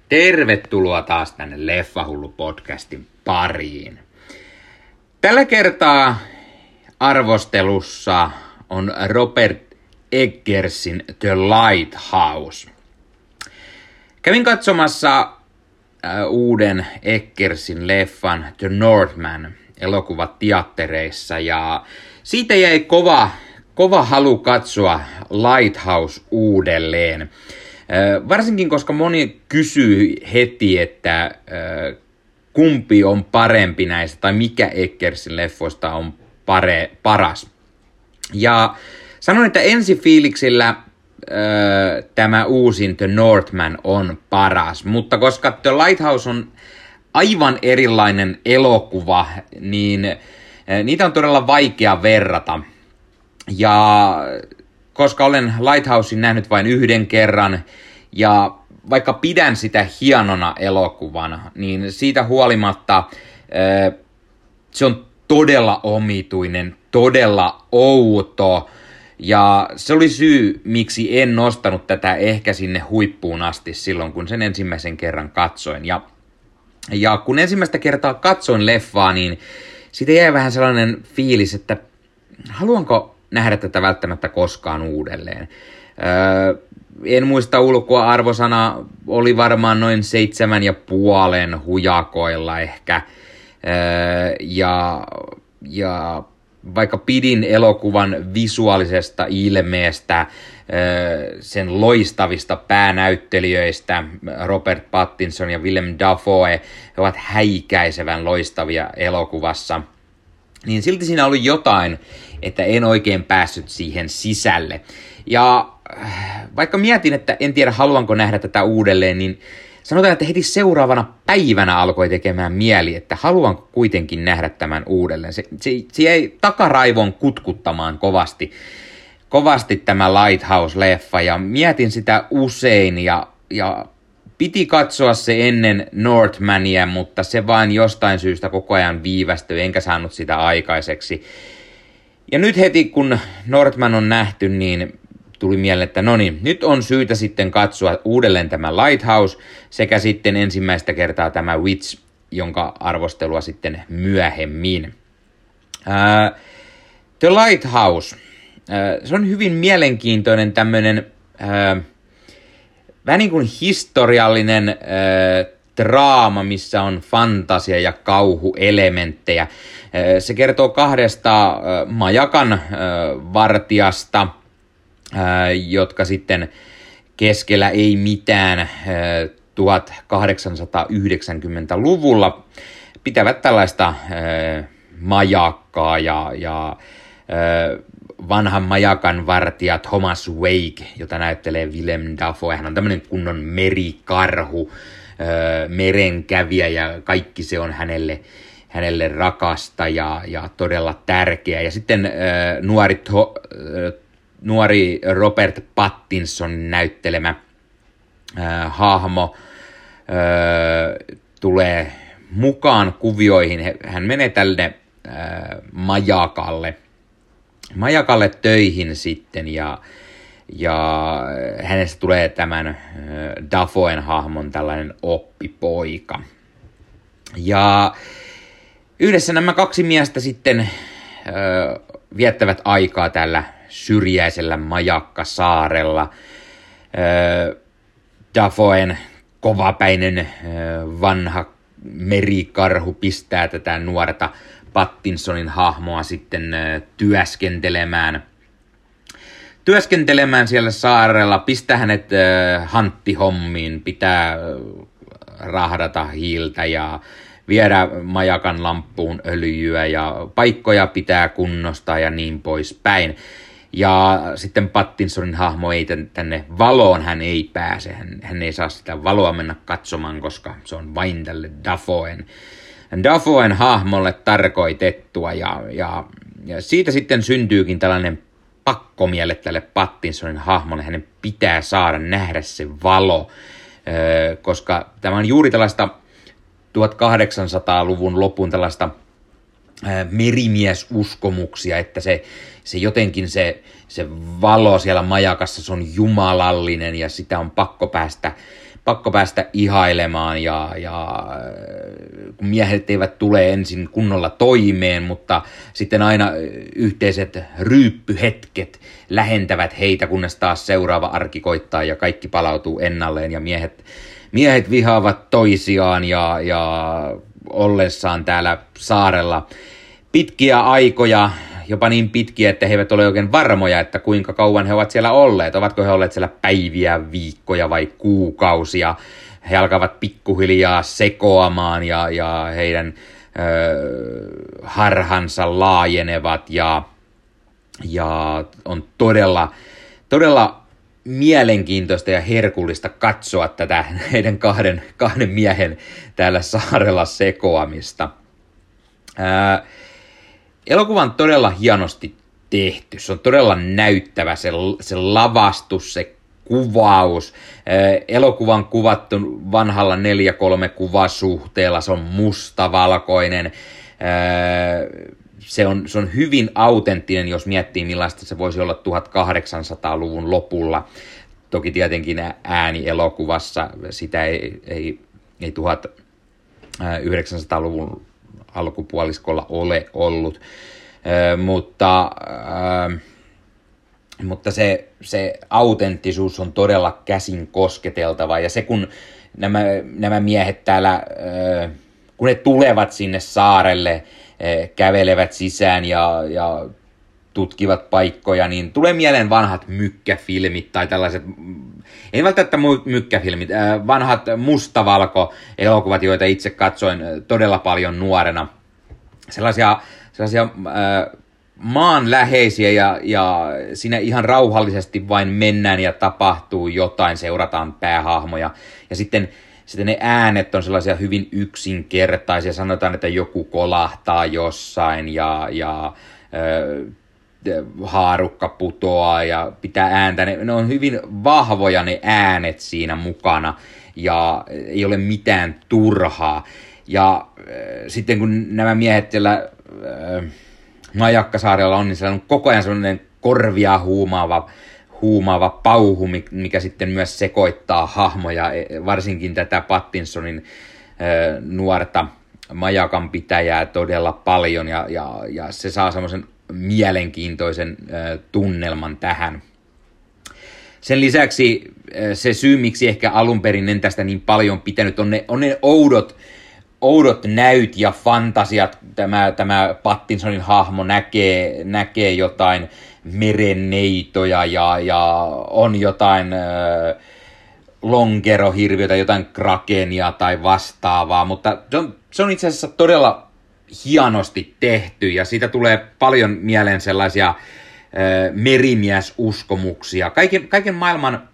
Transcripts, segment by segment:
Tervetuloa taas tänne Leffahullu-podcastin pariin. Tällä kertaa arvostelussa on Robert Eggersin The Lighthouse. Kävin katsomassa uuden Eggersin leffan The Northman elokuvat teattereissa ja siitä jäi kova halu katsoa Lighthouse uudelleen. Varsinkin koska moni kysyy heti, että kumpi on parempi näistä tai mikä Eggersin leffoista on paras. Ja sanon, että ensifiiliksillä tämä uusin The Northman on paras, mutta koska The Lighthouse on aivan erilainen elokuva, niin niitä on todella vaikea verrata. Ja koska olen Lighthousein nähnyt vain yhden kerran, ja vaikka pidän sitä hienona elokuvana, niin siitä huolimatta se on todella omituinen, todella outo, ja se oli syy, miksi en nostanut tätä ehkä sinne huippuun asti silloin, kun sen ensimmäisen kerran katsoin. Ja kun ensimmäistä kertaa katsoin leffaa, niin siitä jäi vähän sellainen fiilis, että haluanko nähdä tätä välttämättä koskaan uudelleen. En muista ulkoa, arvosana oli varmaan noin 7,5 hujakoilla ehkä. Ja vaikka pidin elokuvan visuaalisesta ilmeestä, sen loistavista päänäyttelijöistä, Robert Pattinson ja Willem Dafoe, he ovat häikäisevän loistavia elokuvassa, niin silti siinä oli jotain, että en oikein päässyt siihen sisälle. Ja vaikka mietin, että en tiedä haluanko nähdä tätä uudelleen, niin sanotaan, että heti seuraavana päivänä alkoi tekemään mieli, että haluanko kuitenkin nähdä tämän uudelleen. Se jäi takaraivoon kutkuttamaan kovasti tämä Lighthouse-leffa, ja mietin sitä usein, ja piti katsoa se ennen Northmania, mutta se vain jostain syystä koko ajan viivästyi, enkä saanut sitä aikaiseksi. Ja nyt heti kun Northman on nähty, niin tuli mieleen, että no niin, nyt on syytä sitten katsoa uudelleen tämä Lighthouse sekä sitten ensimmäistä kertaa tämä Witch, jonka arvostelua sitten myöhemmin. The Lighthouse. Se on hyvin mielenkiintoinen tämmöinen vähän niin kuin historiallinen draama, missä on fantasia ja kauhuelementtejä. Se kertoo kahdesta majakan vartijasta, jotka sitten keskellä ei mitään 1890-luvulla pitävät tällaista majakkaa ja vanhan majakan vartija Thomas Wake, jota näyttelee Willem Dafoe. Hän on tämmöinen kunnon merikarhu, merenkävijä ja kaikki se on hänelle rakasta ja todella tärkeä. Ja sitten nuori Robert Pattinson näyttelemä hahmo tulee mukaan kuvioihin. Hän menee tälle majakalle töihin sitten ja hänestä tulee tämän Dafoen hahmon tällainen oppipoika. Ja yhdessä nämä kaksi miestä sitten viettävät aikaa tällä syrjäisellä majakkasaarella. Dafoen kovapäinen vanha merikarhu pistää tätä nuorta Pattinsonin hahmoa sitten työskentelemään siellä saarella, pistää hänet hanttihommiin, pitää rahdata hiiltä ja viedä majakan lamppuun öljyä ja paikkoja pitää kunnostaa ja niin poispäin. Ja sitten Pattinsonin hahmo ei tänne valoon, hän ei pääse, hän ei saa sitä valoa mennä katsomaan, koska se on vain tälle Dafoen hahmolle tarkoitettua ja siitä sitten syntyykin tällainen pakkomielle tälle Pattinsonin hahmolle, hänen pitää saada nähdä se valo, koska tämä on juuri tällaista 1800-luvun lopun tällaista merimiesuskomuksia, että se jotenkin se valo siellä majakassa, se on jumalallinen ja sitä on pakko pakko päästä ihailemaan ja kun miehet eivät tule ensin kunnolla toimeen, mutta sitten aina yhteiset ryyppyhetket lähentävät heitä, kunnes taas seuraava arki koittaa ja kaikki palautuu ennalleen ja miehet vihaavat toisiaan ja ollessaan täällä saarella pitkiä aikoja, jopa niin pitkiä, että he eivät ole oikein varmoja, että kuinka kauan he ovat siellä olleet. Ovatko he olleet siellä päiviä, viikkoja vai kuukausia. He alkavat pikkuhiljaa sekoamaan ja heidän harhansa laajenevat ja on todella mielenkiintoista ja herkullista katsoa tätä heidän kahden miehen täällä saarella sekoamista. Elokuva on todella hienosti tehty. Se on todella näyttävä, se lavastus, se kuvaus. Elokuva on kuvattu vanhalla 4:3 kuvasuhteella. Se on mustavalkoinen. Se on hyvin autenttinen, jos miettii millaista se voisi olla 1800-luvun lopulla. Toki tietenkin ääni elokuvassa sitä ei 1900-luvun alkupuoliskolla ole ollut, mutta se autenttisuus on todella käsin kosketeltava, ja se kun nämä miehet täällä, kun ne tulevat sinne saarelle, kävelevät sisään ja tutkivat paikkoja, niin tulee mieleen vanhat mykkäfilmit tai tällaiset, ei välttämättä mykkäfilmit, vanhat mustavalko-elokuvat, joita itse katsoin todella paljon nuorena. Sellaisia maanläheisiä ja siinä ihan rauhallisesti vain mennään ja tapahtuu jotain, seurataan päähahmoja ja sitten ne äänet on sellaisia hyvin yksinkertaisia, sanotaan, että joku kolahtaa jossain ja haarukka putoaa ja pitää ääntä. Ne on hyvin vahvoja ne äänet siinä mukana ja ei ole mitään turhaa. Ja sitten kun nämä miehet siellä Majakkasaarella on, niin siellä on koko ajan sellainen korvia huumaava pauhu, mikä sitten myös sekoittaa hahmoja, varsinkin tätä Pattinsonin nuorta majakan pitäjää todella paljon ja se saa semmoisen mielenkiintoisen tunnelman tähän. Sen lisäksi se syy, miksi ehkä alun perin en tästä niin paljon pitänyt, on ne oudot näyt ja fantasiat. Tämä Pattinsonin hahmo näkee jotain merenneitoja ja on jotain lonkerohirviötä, jotain krakenia tai vastaavaa, mutta se on itse asiassa todella hienosti tehty ja siitä tulee paljon mieleen sellaisia merimiesuskomuksia. Kaiken maailman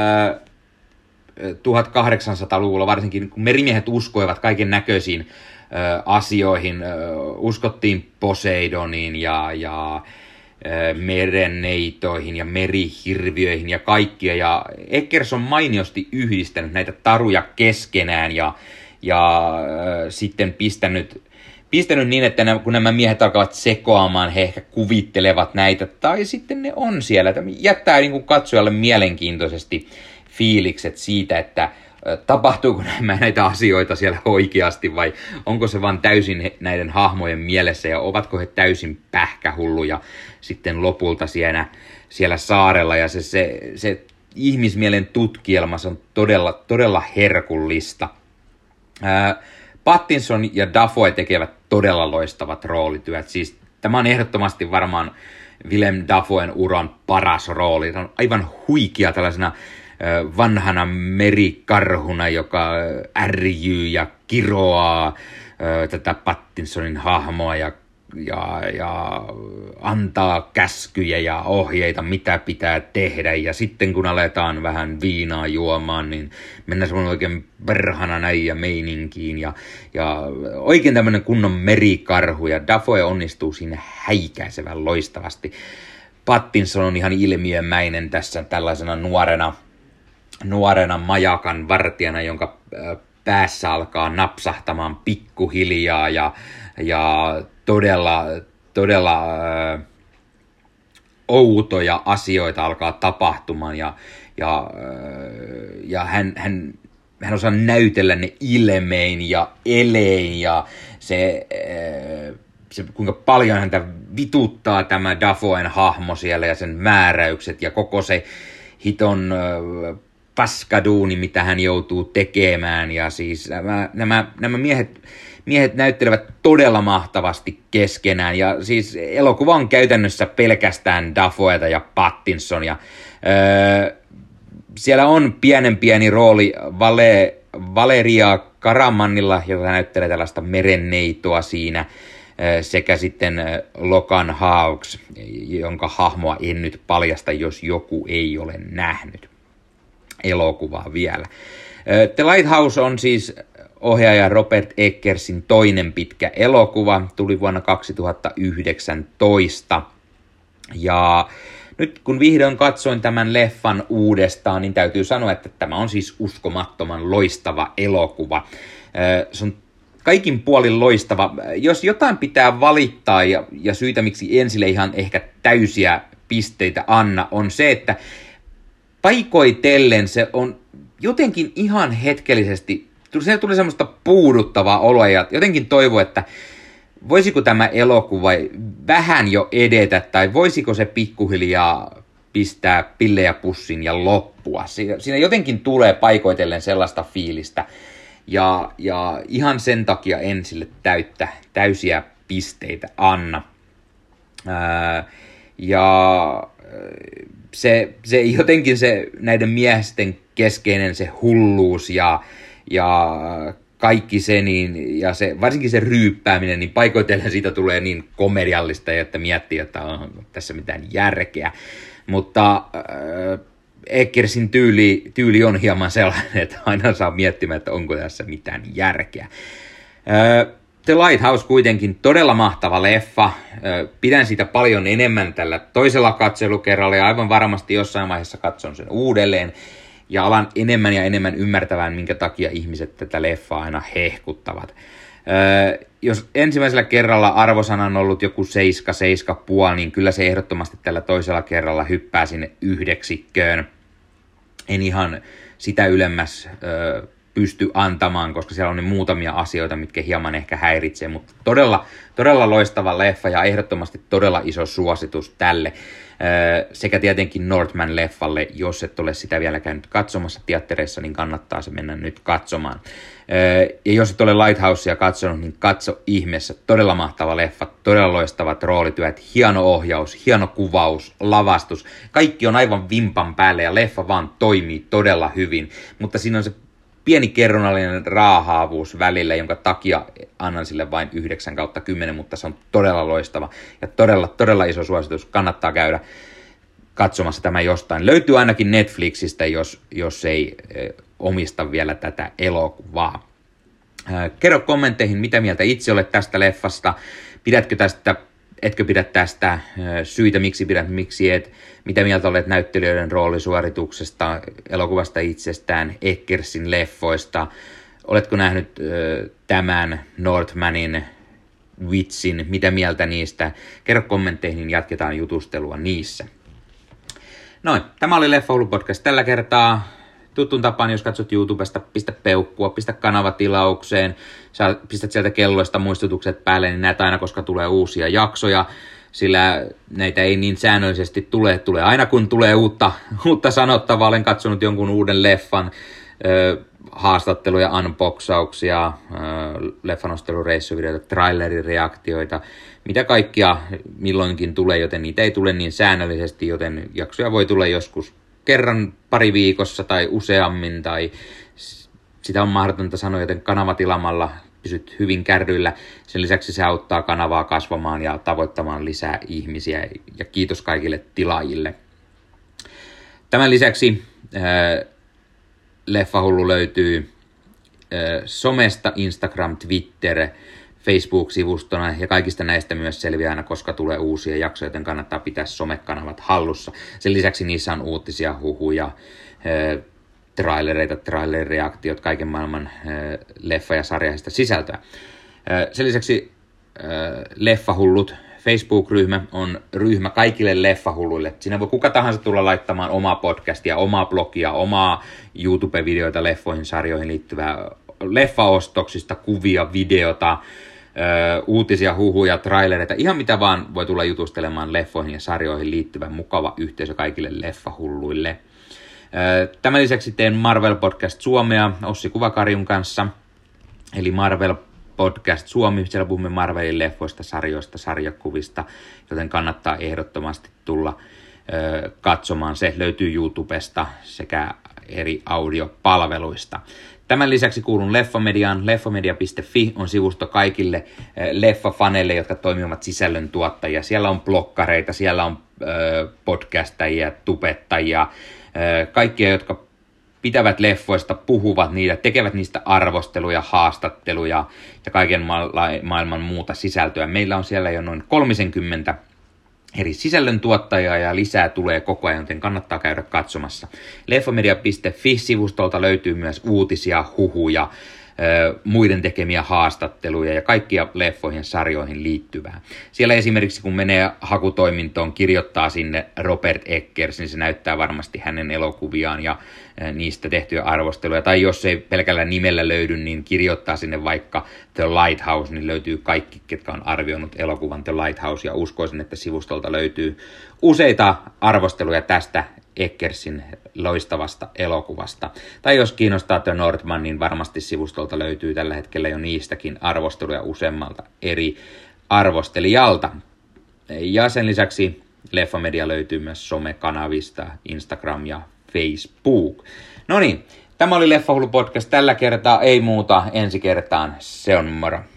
1800-luvulla varsinkin, kun merimiehet uskoivat kaiken näköisiin asioihin, uskottiin Poseidoniin ja merenneitoihin ja merihirviöihin ja kaikkia. Ja Eggers on mainiosti yhdistänyt näitä taruja keskenään ja sitten pistänyt niin, että kun nämä miehet alkavat sekoamaan, he ehkä kuvittelevat näitä, tai sitten ne on siellä. Tämä jättää niin kuin katsojalle mielenkiintoisesti fiilikset siitä, että tapahtuuko näitä asioita siellä oikeasti, vai onko se vaan täysin näiden hahmojen mielessä, ja ovatko he täysin pähkähulluja sitten lopulta siellä saarella. Ja se ihmismielen tutkielma, se on todella herkullista. Pattinson ja Dafoe tekevät todella loistavat roolityöt. Siis tämä on ehdottomasti varmaan Willem Dafoen uran paras rooli. Tämä on aivan huikea tällaisena vanhana merikarhuna, joka ärjyy ja kiroaa tätä Pattinsonin hahmoa ja antaa käskyjä ja ohjeita, mitä pitää tehdä. Ja sitten kun aletaan vähän viinaa juomaan, niin mennään semmoinen oikein perhana näin ja meininkiin. Ja oikein tämmöinen kunnon merikarhu. Ja Dafoe onnistuu siinä häikäisevän loistavasti. Pattinson on ihan ilmiömäinen tässä tällaisena nuorena majakan vartijana, jonka päässä alkaa napsahtamaan pikkuhiljaa ja todella outoja asioita alkaa tapahtumaan ja hän hän osaa näytellä ne ilmein ja elein ja se kuinka paljon häntä vituttaa tämä Dafoen hahmo siellä ja sen määräykset ja koko se hiton paskaduuni, mitä hän joutuu tekemään. Ja siis nämä miehet näyttelevät todella mahtavasti keskenään. Ja siis elokuva on käytännössä pelkästään Dafoeta ja Pattinsonia. Siellä on pieni rooli Valeria Karamannilla, joka näyttelee tällaista merenneitoa siinä, sekä sitten Logan Hawkes, jonka hahmoa en nyt paljasta, jos joku ei ole nähnyt elokuvaa vielä. The Lighthouse on siis ohjaaja Robert Eggersin toinen pitkä elokuva, tuli vuonna 2019, ja nyt kun vihdoin katsoin tämän leffan uudestaan, niin täytyy sanoa, että tämä on siis uskomattoman loistava elokuva. Se on kaikin puolin loistava. Jos jotain pitää valittaa ja syitä, miksi en sille ihan ehkä täysiä pisteitä anna, on se, että paikoitellen se on jotenkin ihan hetkellisesti, se tuli semmoista puuduttavaa oloa ja jotenkin toivo, että voisiko tämä elokuva vähän jo edetä tai voisiko se pikkuhiljaa pistää pillejä pussiin ja loppua. Siinä jotenkin tulee paikoitellen sellaista fiilistä ja ihan sen takia en sille täysiä pisteitä anna. Se jotenkin se näiden miesten keskeinen se hulluus ja kaikki se, niin, ja se, varsinkin se ryyppääminen, niin paikoitellen siitä tulee niin komediallista, että miettii, että on tässä mitään järkeä. Mutta Eggersin tyyli on hieman sellainen, että aina saa miettimään, että onko tässä mitään järkeä. The Lighthouse kuitenkin todella mahtava leffa. Pidän siitä paljon enemmän tällä toisella katselukerralla ja aivan varmasti jossain vaiheessa katson sen uudelleen. Ja alan enemmän ja enemmän ymmärtävään, minkä takia ihmiset tätä leffaa aina hehkuttavat. Jos ensimmäisellä kerralla arvosana on ollut joku 7,5, niin kyllä se ehdottomasti tällä toisella kerralla hyppää sinne 9. En ihan sitä ylemmäs pysty antamaan, koska siellä on niin muutamia asioita, mitkä hieman ehkä häiritsee, mutta todella loistava leffa ja ehdottomasti todella iso suositus tälle. Sekä tietenkin Northman-leffalle, jos et ole sitä vielä käynyt katsomassa teattereissa, niin kannattaa se mennä nyt katsomaan. Ja jos et ole Lighthousea katsonut, niin katso ihmeessä. Todella mahtava leffa, todella loistavat roolityöt, hieno ohjaus, hieno kuvaus, lavastus. Kaikki on aivan vimpan päälle ja leffa vaan toimii todella hyvin, mutta siinä on se pieni kerronnallinen raahaavuus välillä, jonka takia annan sille vain 9/10, mutta se on todella loistava ja todella iso suositus. Kannattaa käydä katsomassa tämä jostain. Löytyy ainakin Netflixistä, jos ei omista vielä tätä elokuvaa. Kerro kommentteihin, mitä mieltä itse olet tästä leffasta. Pidätkö tästä, etkö pidä tästä, syitä miksi pidät, miksi et. Mitä mieltä olet näyttelijöiden roolisuorituksesta, elokuvasta itsestään, Eggersin leffoista? Oletko nähnyt tämän Northmanin vitsin? Mitä mieltä niistä? Kerro kommentteihin, niin jatketaan jutustelua niissä. Noin, tämä oli Leffahullu podcast tällä kertaa. Tuttuun tapaan, jos katsot YouTubesta, pistä peukkua, pistä kanava tilaukseen, sä pistät sieltä kelloista muistutukset päälle, niin näet aina, koska tulee uusia jaksoja. Sillä näitä ei niin säännöllisesti tulee aina kun tulee uutta sanottavaa. Olen katsonut jonkun uuden leffan, haastatteluja, unboxauksia, leffanostelureissuvideoita, trailerireaktioita, mitä kaikkia milloinkin tulee, joten niitä ei tule niin säännöllisesti, joten jaksoja voi tulla joskus kerran pari viikossa tai useammin, tai sitä on mahdotonta sanoa, joten kanavatilamalla pysyt hyvin kärryillä. Sen lisäksi se auttaa kanavaa kasvamaan ja tavoittamaan lisää ihmisiä. Ja kiitos kaikille tilaajille. Tämän lisäksi Leffahullu löytyy somesta, Instagram, Twitter, Facebook-sivustona. Ja kaikista näistä myös selviää aina, koska tulee uusia jaksoja, joten kannattaa pitää somekanavat hallussa. Sen lisäksi niissä on uutisia, huhuja, trailereita, trailer-reaktiot, kaiken maailman leffa- ja sarjaista sisältöä. Sen lisäksi Leffahullut Facebook-ryhmä on ryhmä kaikille leffahulluille. Siinä voi kuka tahansa tulla laittamaan omaa podcastia, omaa blogia, omaa YouTube-videoita leffoihin, sarjoihin liittyvää leffaostoksista, kuvia, videota, uutisia, huhuja, trailereita, ihan mitä vaan voi tulla jutustelemaan leffoihin ja sarjoihin liittyvä mukava yhteisö kaikille leffahulluille. Tämän lisäksi teen Marvel Podcast Suomea Ossi Kuvakarjun kanssa, eli Marvel Podcast Suomi, siellä puhumme Marvelin leffoista, sarjoista, sarjakuvista, joten kannattaa ehdottomasti tulla katsomaan. Se löytyy YouTubesta sekä eri audiopalveluista. Tämän lisäksi kuulun Leffamediaan. Leffamedia.fi on sivusto kaikille leffafaneille, jotka toimivat sisällöntuottajia. Siellä on blokkareita, siellä on podcastajia, tubettajia, kaikkia, jotka pitävät leffoista, puhuvat niitä, tekevät niistä arvosteluja, haastatteluja ja kaiken maailman muuta sisältöä. Meillä on siellä jo noin 30 eri sisällöntuottajaa ja lisää tulee koko ajan, joten kannattaa käydä katsomassa. Leffamedia.fi-sivustolta löytyy myös uutisia, huhuja, muiden tekemiä haastatteluja ja kaikkia leffoihin ja sarjoihin liittyvää. Siellä esimerkiksi kun menee hakutoimintoon, kirjoittaa sinne Robert Eggers, niin se näyttää varmasti hänen elokuviaan ja niistä tehtyjä arvosteluja. Tai jos ei pelkällä nimellä löydy, niin kirjoittaa sinne vaikka The Lighthouse, niin löytyy kaikki, ketkä on arvioinut elokuvan The Lighthouse. Ja uskoisin, että sivustolta löytyy useita arvosteluja tästä Eggersin loistavasta elokuvasta. Tai jos kiinnostaa The Northman, niin varmasti sivustolta löytyy tällä hetkellä jo niistäkin arvosteluja useammalta eri arvostelijalta. Ja sen lisäksi Leffamedia löytyy myös somekanavista, Instagram ja Facebook. No niin, tämä oli Leffahullu podcast tällä kertaa, ei muuta, ensi kertaan, se on moro.